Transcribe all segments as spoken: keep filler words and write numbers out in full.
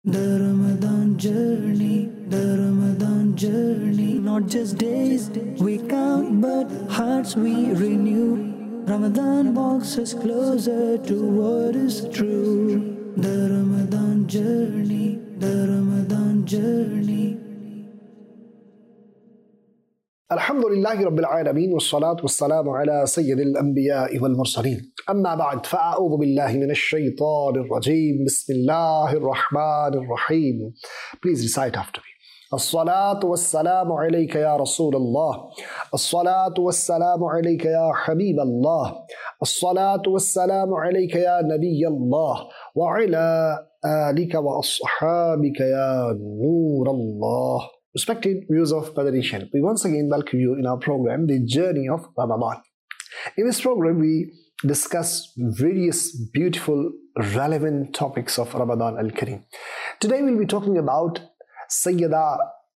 The Ramadan journey, the Ramadan journey. Not just days we count, but hearts we renew. Ramadan walks us closer to what is true. The Ramadan journey, the Ramadan journey. الحمد لله رب العالمين والصلاة والسلام على سيد الأنبياء والمرسلين أما بعد فأعوذ بالله من الشيطان الرجيم بسم الله الرحمن الرحيم. Please recite after me. الصلاة والسلام عليك يا رسول الله، الصلاة والسلام عليك يا حبيب الله، الصلاة والسلام عليك يا نبي الله، وعلى آلك وأصحابك يا نور الله. Respected viewers of Madani Channel, we once again welcome you in our program, The Journey of Ramadan. In this program, we discuss various beautiful, relevant topics of Ramadan al-Kareem. Today, we'll be talking about Sayyida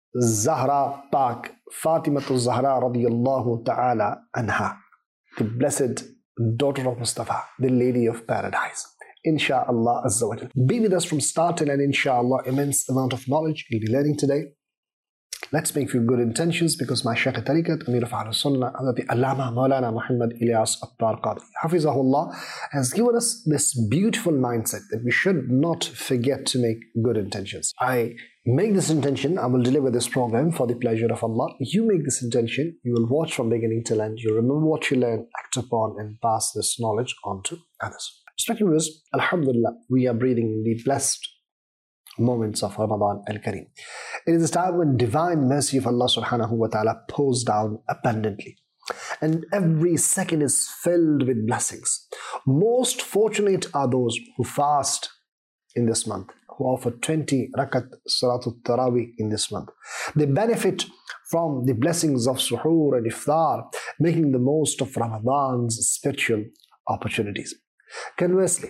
Zahra Pak, Fatimatul Zahra radiyallahu ta'ala anha, the blessed daughter of Mustafa, the Lady of Paradise. Insha'Allah Azza wa Jal. Be with us from start till end, Insha'Allah. Immense amount of knowledge we'll be learning today. Let's make few good intentions because my Shaykh Tariqat, Amir of Ahlul Sunnah, Hazrat Allama Maulana Muhammad Ilyas Attar Qadri, Hafizahullah, has given us this beautiful mindset that we should not forget to make good intentions. I make this intention, I will deliver this program for the pleasure of Allah. You make this intention, you will watch from beginning till end, you remember what you learn, act upon and pass this knowledge on to others. Respected viewers, Alhamdulillah, we are breathing in the blessed moments of Ramadan al-Kareem. It is a time when divine mercy of Allah subhanahu wa ta'ala pours down abundantly. And every second is filled with blessings. Most fortunate are those who fast in this month, who offer twenty rakat salatul tarawih in this month. They benefit from the blessings of suhoor and iftar, making the most of Ramadan's spiritual opportunities. Conversely,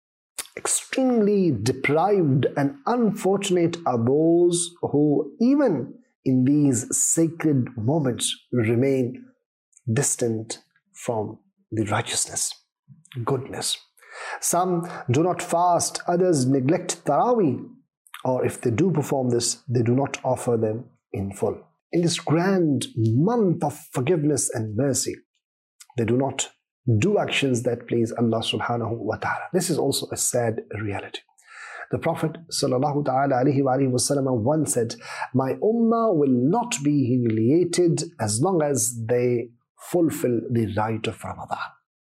extremely deprived and unfortunate are those who, even in these sacred moments, remain distant from the righteousness, goodness. Some do not fast, others neglect Taraweeh, or if they do perform this, they do not offer them in full. In this grand month of forgiveness and mercy, they do not do actions that please Allah subhanahu wa ta'ala. This is also a sad reality. The Prophet sallallahu ta'ala alayhi wa alayhi wa sallam once said, my ummah will not be humiliated as long as they fulfill the rite of Ramadan.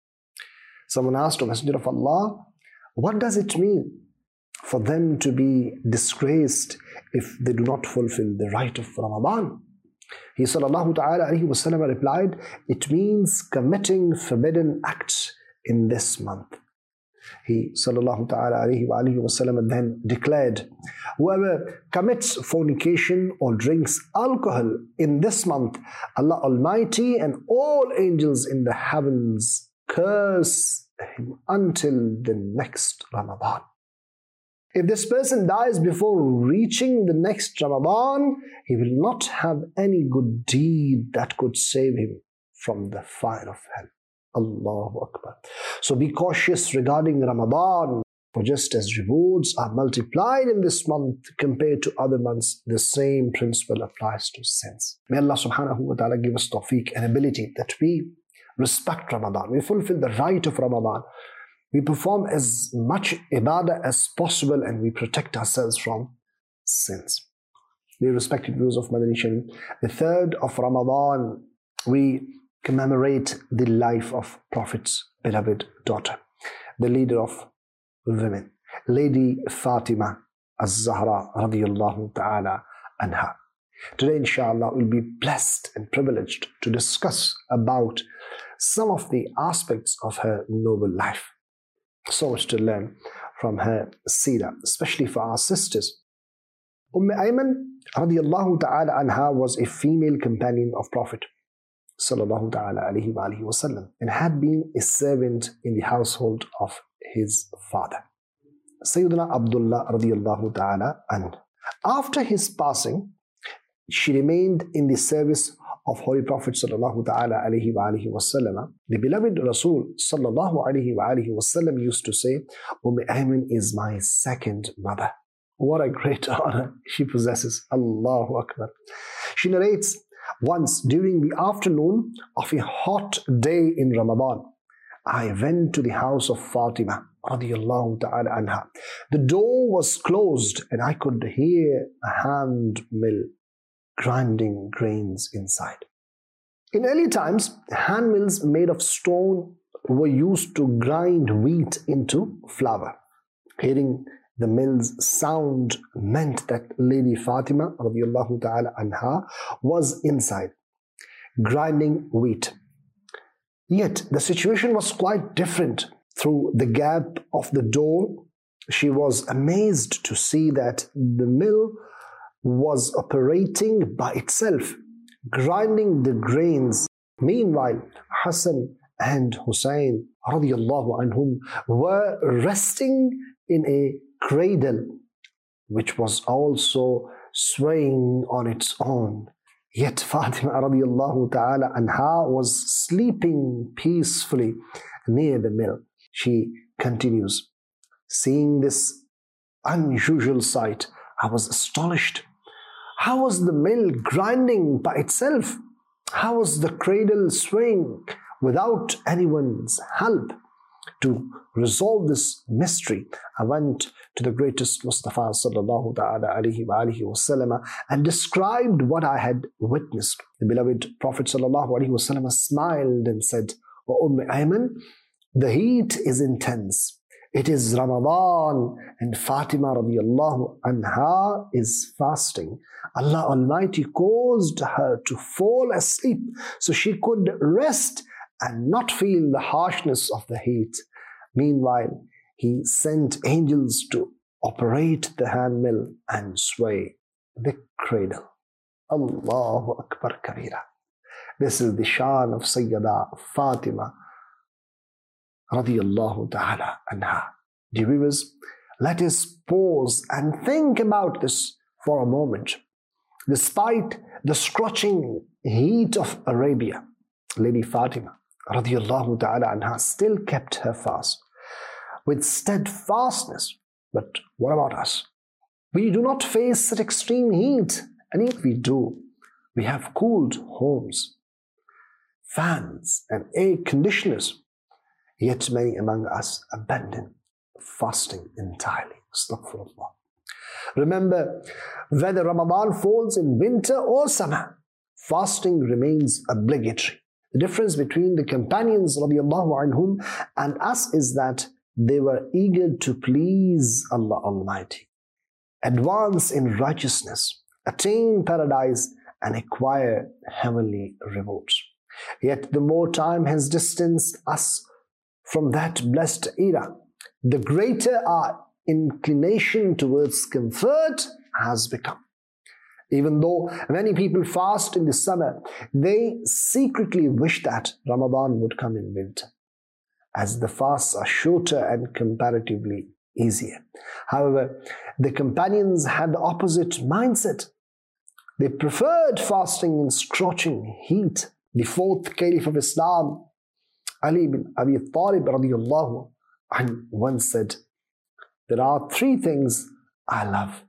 Someone asked the Messenger of Allah, what does it mean for them to be disgraced if they do not fulfill the rite of Ramadan? He sallallahu ta'ala alayhi wa sallam replied, it means committing forbidden acts in this month. He sallallahu ta'ala alayhi wa alayhi wa sallam then declared, whoever commits fornication or drinks alcohol in this month, Allah Almighty and all angels in the heavens curse him until the next Ramadan. If this person dies before reaching the next Ramadan, he will not have any good deed that could save him from the fire of hell. Allahu Akbar. So be cautious regarding Ramadan, for just as rewards are multiplied in this month compared to other months, the same principle applies to sins. May Allah subhanahu wa ta'ala give us tawfiq and ability that we respect Ramadan, we fulfill the rite of Ramadan, we perform as much ibadah as possible, and we protect ourselves from sins. Dear respected viewers of Madani Channel, the third of Ramadan, we commemorate the life of Prophet's beloved daughter, the leader of women, Lady Fatima Az-Zahra radiyallahu ta'ala anha. Today, inshallah, we'll be blessed and privileged to discuss about some of the aspects of her noble life. So much to learn from her seerah, especially for our sisters. Umm Ayman radiyallahu ta'ala anha was a female companion of Prophet sallallahu ta'ala alayhi wa alihi wa sallam and had been a servant in the household of his father, Sayyidina Abdullah radiyallahu ta'ala anhu. After his passing, she remained in the service of Holy Prophet sallallahu ta'ala alayhi wa alihi wa sallam. The beloved Rasul sallallahu alayhi wa alihi wa sallam used to say, Umm Ayman is my second mother. What a great honor she possesses. Allahu Akbar. She narrates, once during the afternoon of a hot day in Ramadan, I went to the house of Fatima radiyallahu ta'ala anha. The door was closed and I could hear a hand mill grinding grains inside. In early times, hand mills made of stone were used to grind wheat into flour. Hearing the mill's sound meant that Lady Fatima radiyallahu ta'ala anha was inside, grinding wheat. Yet the situation was quite different. Through the gap of the door, she was amazed to see that the mill was operating by itself, grinding the grains. Meanwhile, Hassan and Hussein radiyallahu anhum were resting in a cradle, which was also swaying on its own. Yet Fatima radiyallahu ta'ala anha was sleeping peacefully near the mill. She continues, seeing this unusual sight, I was astonished. How was the mill grinding by itself? How was the cradle swaying without anyone's help? To resolve this mystery, I went to the greatest Mustafa sallallahu ta'ala alayhi wa alihi wa sallam and described what I had witnessed. The beloved Prophet sallallahu alayhi wa sallam smiled and said, O Umm Ayman, the heat is intense. It is Ramadan and Fatima radiyallahu anha is fasting. Allah Almighty caused her to fall asleep so she could rest and not feel the harshness of the heat. Meanwhile, He sent angels to operate the hand mill and sway the cradle. Allahu Akbar Kabira. This is the shan of Sayyida Fatima radiyallahu ta'ala anha. Dear viewers, let us pause and think about this for a moment. Despite the scorching heat of Arabia, Lady Fatima radiyallahu ta'ala anha still kept her fast with steadfastness. But what about us? We do not face such extreme heat, and if we do, we have cooled homes, fans and air conditioners. Yet many among us abandon fasting entirely. Astaghfirullah. Remember, whether Ramadan falls in winter or summer, fasting remains obligatory. The difference between the companions radiyallahu anhum and us is that they were eager to please Allah Almighty, advance in righteousness, attain paradise, and acquire heavenly rewards. Yet the more time has distanced us from that blessed era, the greater our inclination towards comfort has become. Even though many people fast in the summer, they secretly wish that Ramadan would come in winter, as the fasts are shorter and comparatively easier. However, the companions had the opposite mindset. They preferred fasting in scorching heat. The fourth Caliph of Islam, Ali bin Abi Talib radiyallahu anhu, once said, there are three things I love,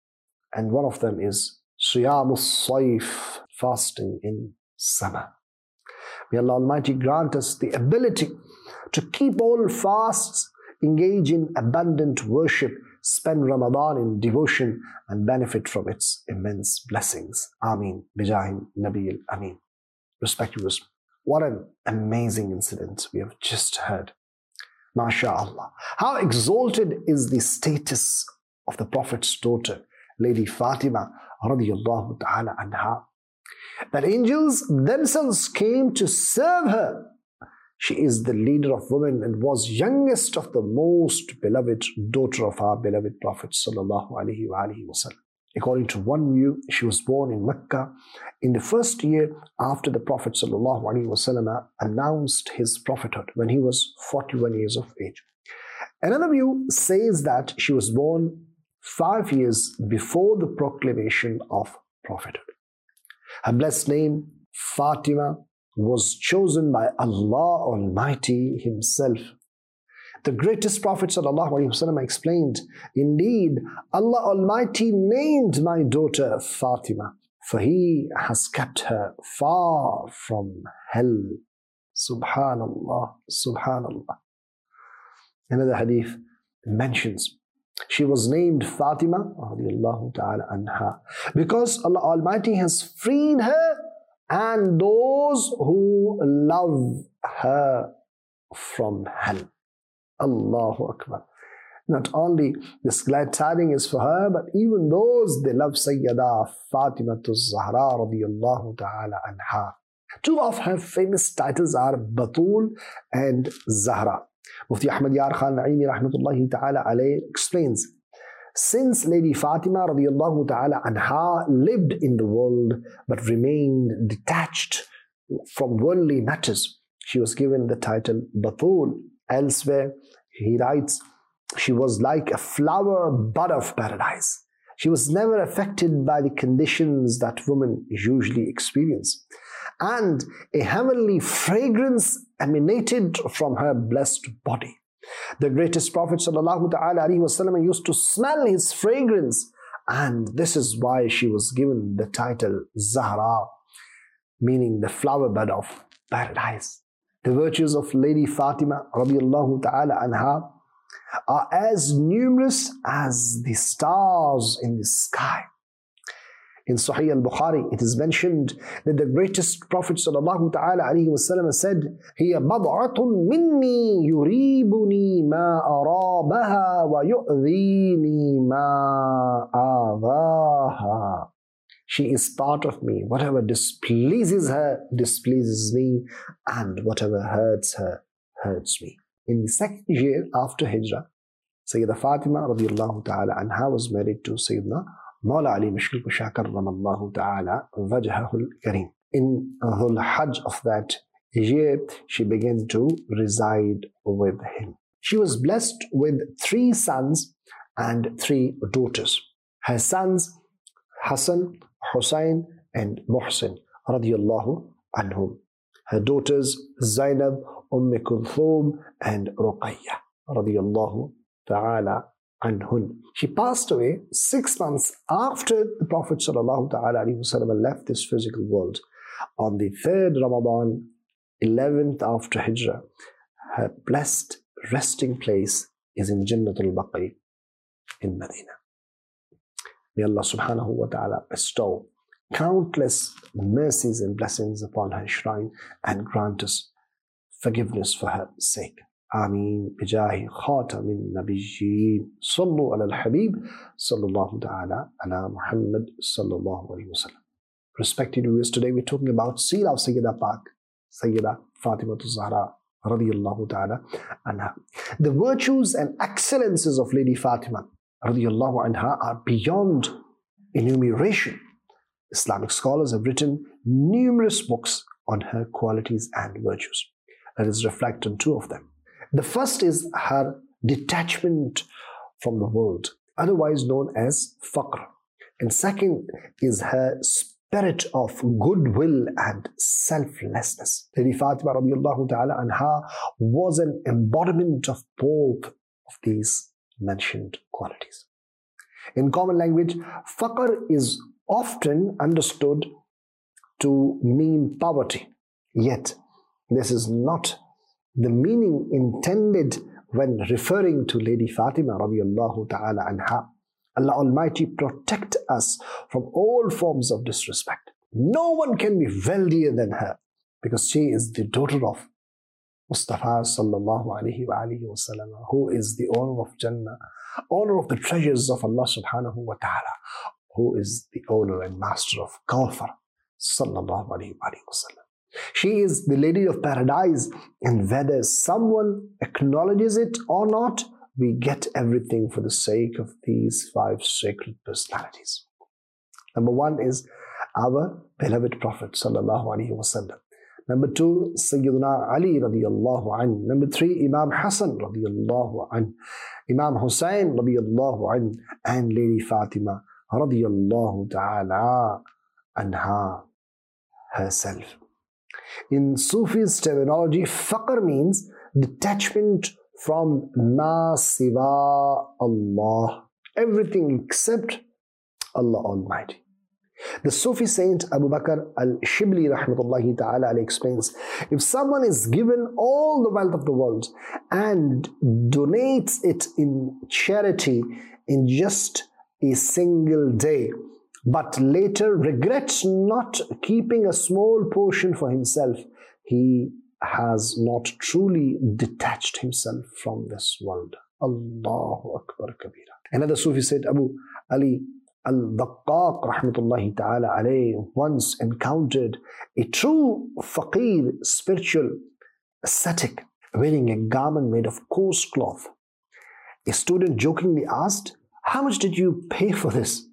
and one of them is Siyamus Saif, fasting in summer. May Allah Almighty grant us the ability to keep all fasts, engage in abundant worship, spend Ramadan in devotion, and benefit from its immense blessings. Ameen. Bijahin Nabil Ameen. Respected viewers, what an amazing incident we have just heard. MashaAllah. How exalted is the status of the Prophet's daughter, Lady Fatima radiyallahu ta'ala anha, that angels themselves came to serve her. She is the leader of women and was youngest of the most beloved daughter of our beloved Prophet sallallahu alaihi wasallam. According to one view, she was born in Mecca in the first year after the Prophet sallallahu alaihi wasallam announced his prophethood, when he was forty-one years of age. Another view says that she was born five years before the proclamation of prophethood. Her blessed name, Fatima, was chosen by Allah Almighty Himself. The greatest Prophet ﷺ explained, indeed, Allah Almighty named my daughter Fatima, for He has kept her far from hell. Subhanallah, Subhanallah. Another hadith mentions she was named Fatima radiallahu ta'ala anha because Allah Almighty has freed her and those who love her from hell. Allahu Akbar. Not only this glad tidings is for her, but even those they love Sayyida Fatima Zahra radiallahu ta'ala anha. Two of her famous titles are Batul and Zahra. Mufti Ahmad Yar Khan Naimi rahmatullahi ta'ala alayhi explains, since Lady Fatima radiallahu ta'ala anha lived in the world but remained detached from worldly matters, she was given the title Batul. Elsewhere, he writes, she was like a flower bud of paradise. She was never affected by the conditions that women usually experience. And a heavenly fragrance emanated from her blessed body. The greatest Prophet ﷺ used to smell his fragrance, and this is why she was given the title Zahra, meaning the flower bud of paradise. The virtues of Lady Fatima radiallahu ta'ala anha are as numerous as the stars in the sky. In Sahih al-Bukhari, it is mentioned that the greatest Prophet sallallahu ta'ala alayhi wa sallam said, هِيَ بَضْعَةٌ مِنِّي يُرِيبُنِي مَا أَرَابَهَا وَيُؤْذِينِي مَا آذَاهَا. She is part of me. Whatever displeases her, displeases me, and whatever hurts her, hurts me. In the second year after Hijrah, Sayyida Fatima radiallahu ta'ala anha was married to Sayyidina Mawla Ali Mishkil Kusha karramallahu ta'ala wajhahul kareem. In Dhul Hajj of that year, she began to reside with him. She was blessed with three sons and three daughters. Her sons, Hassan, Hussein, and Muhsin radiyallahu anhum. Her daughters, Zainab, Umm Kulthum, and Ruqayya radiyallahu ta'ala anhun. She passed away six months after the Prophet sallallahu ta'ala alayhi wa sallam left this physical world. On the third Ramadan, eleventh after Hijrah, her blessed resting place is in Jannatul Baqi in Medina. May Allah subhanahu wa ta'ala bestow countless mercies and blessings upon her shrine and grant us forgiveness for her sake. Ameen. Bijahi khatamin nabiyyin. Sallu ala al-habib. Sallallahu ta'ala ala Muhammad sallallahu alayhi wa sallam. Respected viewers, today we're talking about Seerah of Sayyida Pak, Sayyida Fatima Zahra radiyallahu ta'ala anha. The virtues and excellences of Lady Fatima radiyallahu anha are beyond enumeration. Islamic scholars have written numerous books on her qualities and virtues. Let us reflect on two of them. The first is her detachment from the world, otherwise known as faqr. And second is her spirit of goodwill and selflessness. Lady Fatima radiallahu ta'ala anha was an embodiment of both of these mentioned qualities. In common language, faqr is often understood to mean poverty. Yet, this is not the meaning intended when referring to Lady Fatima radiallahu ta'ala anha. Allah Almighty protect us from all forms of disrespect. No one can be wealthier than her because she is the daughter of Mustafa sallallahu alayhi wa alihi wa sallam, who is the owner of Jannah, owner of the treasures of Allah subhanahu wa ta'ala, who is the owner and master of Kawthar sallallahu alayhi wa sallam. She is the lady of paradise, and whether someone acknowledges it or not, we get everything for the sake of these five sacred personalities. Number one is our beloved Prophet sallallahu alaihi wasallam. Number two, Sayyidina Ali radiyallahu anhu. Number three, Imam Hassan radiyallahu anhu. Imam Hussein radiyallahu anhu. And Lady Fatima radiyallahu ta'ala anha herself. In Sufi's terminology, faqr means detachment from ma siwa Allah, everything except Allah Almighty. The Sufi saint Abu Bakr al-Shibli rahmatullahi ta'ala alayhi explains, if someone is given all the wealth of the world and donates it in charity in just a single day, but later regrets not keeping a small portion for himself, he has not truly detached himself from this world. Allahu Akbar Kabira. Another Sufi said, Abu Ali Al-Daqqaq rahmatullahi ta'ala alayhi once encountered a true faqir, spiritual ascetic, wearing a garment made of coarse cloth. A student jokingly asked, how much did you pay for this?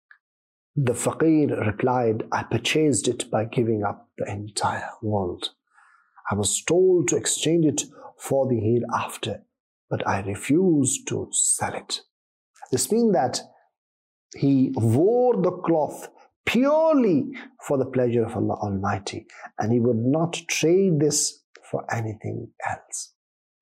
The faqir replied, I purchased it by giving up the entire world. I was told to exchange it for the hereafter, but I refused to sell it. This means that he wore the cloth purely for the pleasure of Allah Almighty, and he would not trade this for anything else,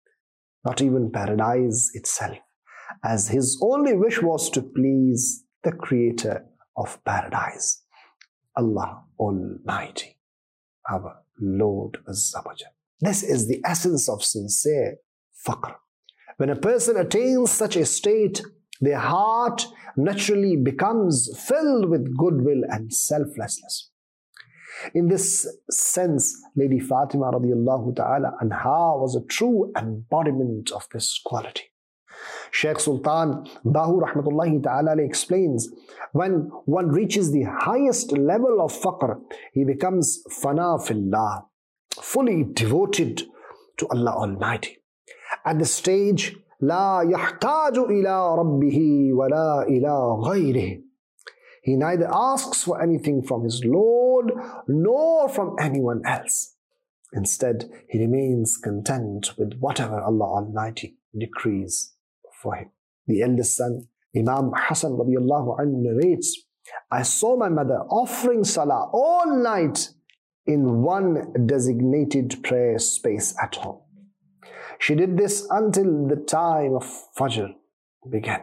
not even paradise itself, as his only wish was to please the Creator of paradise, Allah Almighty, our Lord Azza wa Jal. This is the essence of sincere faqr. When a person attains such a state, their heart naturally becomes filled with goodwill and selflessness. In this sense, Lady Fatima radiallahu ta'ala anha was a true embodiment of this quality. Shaykh Sultan Bahu rahmatullahi ta'ala explains, when one reaches the highest level of faqr, he becomes fana fillah, fully devoted to Allah Almighty. At this stage, لا يحتاج إلى ربه ولا إلى غيره. He neither asks for anything from his Lord nor from anyone else. Instead, he remains content with whatever Allah Almighty decrees for him. The eldest son, Imam Hassan radiallahu anhu narrates, I saw my mother offering salah all night in one designated prayer space at home. She did this until the time of Fajr began.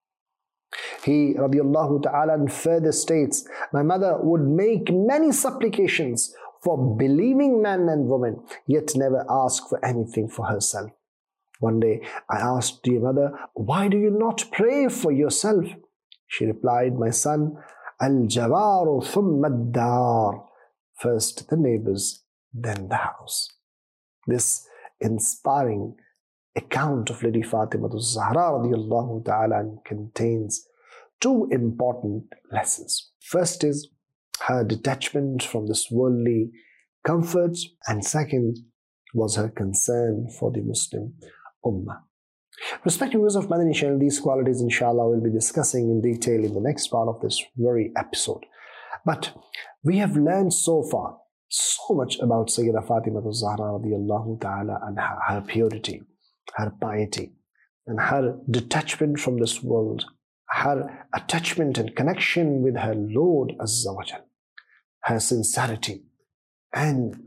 He radiallahu ta'ala further states, my mother would make many supplications for believing men and women, yet never ask for anything for herself. One day I asked, dear mother, why do you not pray for yourself? She replied, my son, al-jawaru thumma ad-dar. First the neighbors, then the house. This inspiring account of Lady Fatima az-Zahra radiallahu ta'ala contains two important lessons. First is her detachment from this worldly comforts, and second was her concern for the Muslim Ummah. Respective viewers of Madani Channel, these qualities inshallah we'll be discussing in detail in the next part of this very episode. But we have learned so far so much about Sayyida Fatima az-Zahra radiallahu ta'ala and her, her purity, her piety, and her detachment from this world, her attachment and connection with her Lord Azza wa Jal, her sincerity, and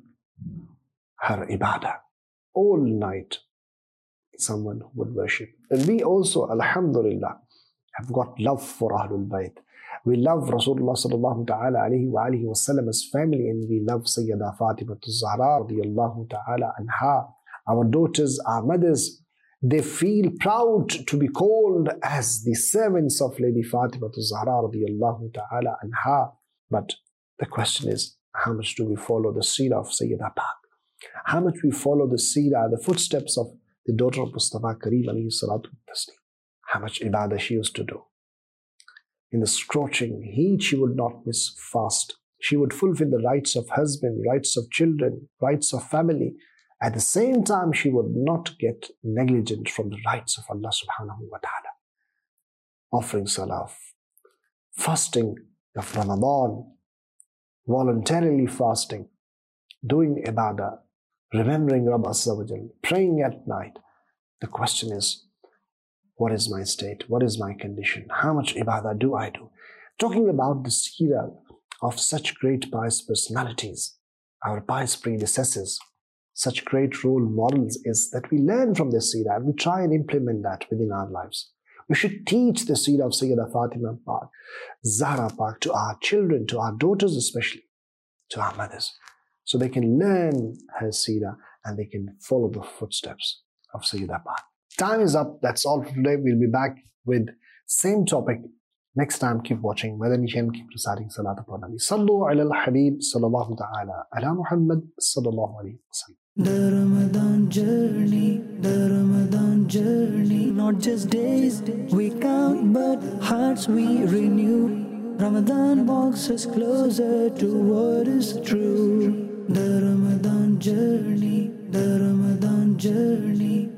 her ibadah. All night, someone who would worship. And we also, alhamdulillah, have got love for Ahlul Bayt. We love Rasulullah sallallahu ta'ala alayhi wa alihi wa sallam's family, and we love Sayyida Fatima az-Zahra radiyallahu ta'ala anha. Our daughters, our mothers, they feel proud to be called as the servants of Lady Fatima az-Zahra radiyallahu ta'ala anha. But the question is, how much do we follow the seerah of Sayyida Pak? How much we follow the seerah, the footsteps of the daughter of Mustafa Kareem alayhi salatu taslim? How much ibadah she used to do. In the scorching heat, she would not miss fast. She would fulfill the rights of husband, rights of children, rights of family. At the same time, she would not get negligent from the rights of Allah subhanahu wa ta'ala. Offering salah, fasting of Ramadan, voluntarily fasting, doing ibadah, remembering Rabb Azza wa Jal, praying at night. The question is, what is my state? What is my condition? How much ibadah do I do? Talking about the seerah of such great pious personalities, our pious predecessors, such great role models is that we learn from their seerah and we try and implement that within our lives. We should teach the seerah of Sayyidah Fatima Pak, Zahra Pak to our children, to our daughters especially, to our mothers, so they can learn her seerah and they can follow the footsteps of Sayyidah Pak. Time is up. That's all for today. We'll be back with same topic next time. Keep watching Madani Channel. Keep reciting Salat upon Nabi. Sallu ala al-Habib sallallahu ta'ala ala Muhammad sallallahu alayhi wa sallam. The Ramadan journey, the Ramadan journey. Not just days we count, but hearts we renew. Ramadan walks us closer to what is true. The Ramadan journey, the Ramadan journey.